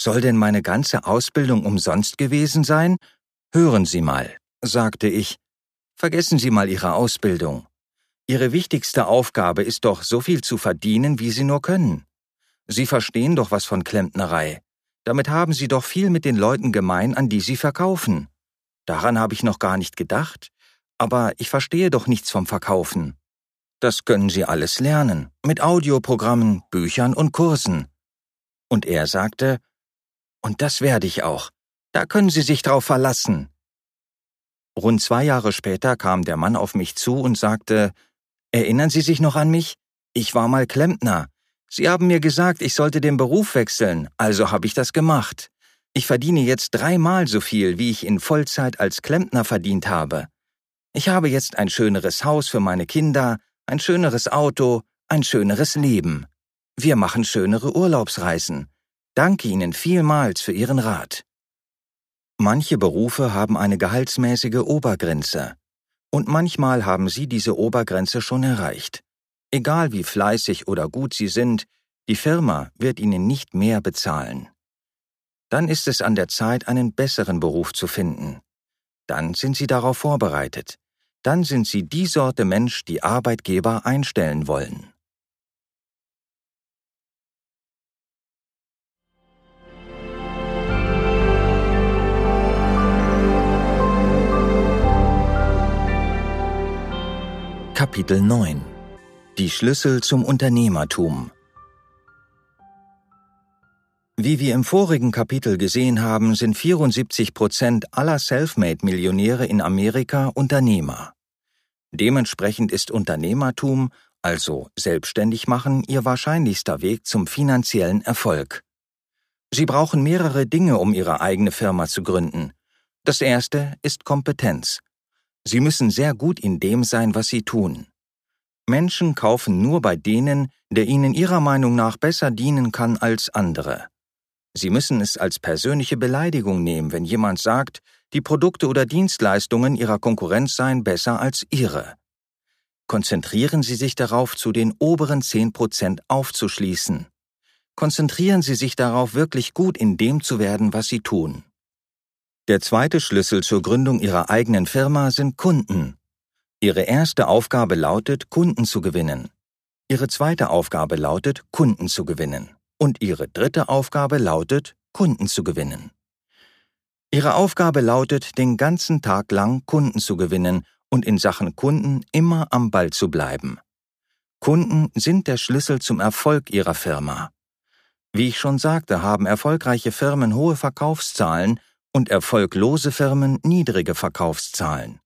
Soll denn meine ganze Ausbildung umsonst gewesen sein? Hören Sie mal, sagte ich. Vergessen Sie mal Ihre Ausbildung. Ihre wichtigste Aufgabe ist doch, so viel zu verdienen, wie Sie nur können. Sie verstehen doch was von Klempnerei. Damit haben Sie doch viel mit den Leuten gemein, an die Sie verkaufen. Daran habe ich noch gar nicht gedacht. Aber ich verstehe doch nichts vom Verkaufen. Das können Sie alles lernen, mit Audioprogrammen, Büchern und Kursen. Und er sagte, und das werde ich auch. Da können Sie sich drauf verlassen. Rund 2 Jahre später kam der Mann auf mich zu und sagte, erinnern Sie sich noch an mich? Ich war mal Klempner. Sie haben mir gesagt, ich sollte den Beruf wechseln, also habe ich das gemacht. Ich verdiene jetzt 3-mal so viel, wie ich in Vollzeit als Klempner verdient habe. Ich habe jetzt ein schöneres Haus für meine Kinder, ein schöneres Auto, ein schöneres Leben. Wir machen schönere Urlaubsreisen. Danke Ihnen vielmals für Ihren Rat. Manche Berufe haben eine gehaltsmäßige Obergrenze. Und manchmal haben Sie diese Obergrenze schon erreicht. Egal wie fleißig oder gut Sie sind, die Firma wird Ihnen nicht mehr bezahlen. Dann ist es an der Zeit, einen besseren Beruf zu finden. Dann sind Sie darauf vorbereitet. Dann sind Sie die Sorte Mensch, die Arbeitgeber einstellen wollen. Kapitel 9 – Die Schlüssel zum Unternehmertum. Wie wir im vorigen Kapitel gesehen haben, sind 74% aller Selfmade-Millionäre in Amerika Unternehmer. Dementsprechend ist Unternehmertum, also selbstständig machen, ihr wahrscheinlichster Weg zum finanziellen Erfolg. Sie brauchen mehrere Dinge, um ihre eigene Firma zu gründen. Das erste ist Kompetenz. Sie müssen sehr gut in dem sein, was sie tun. Menschen kaufen nur bei denen, der ihnen ihrer Meinung nach besser dienen kann als andere. Sie müssen es als persönliche Beleidigung nehmen, wenn jemand sagt, die Produkte oder Dienstleistungen ihrer Konkurrenz seien besser als ihre. Konzentrieren Sie sich darauf, zu den oberen 10% aufzuschließen. Konzentrieren Sie sich darauf, wirklich gut in dem zu werden, was Sie tun. Der zweite Schlüssel zur Gründung Ihrer eigenen Firma sind Kunden. Ihre erste Aufgabe lautet, Kunden zu gewinnen. Ihre zweite Aufgabe lautet, Kunden zu gewinnen. Und Ihre dritte Aufgabe lautet, Kunden zu gewinnen. Ihre Aufgabe lautet, den ganzen Tag lang Kunden zu gewinnen und in Sachen Kunden immer am Ball zu bleiben. Kunden sind der Schlüssel zum Erfolg Ihrer Firma. Wie ich schon sagte, haben erfolgreiche Firmen hohe Verkaufszahlen und erfolglose Firmen niedrige Verkaufszahlen.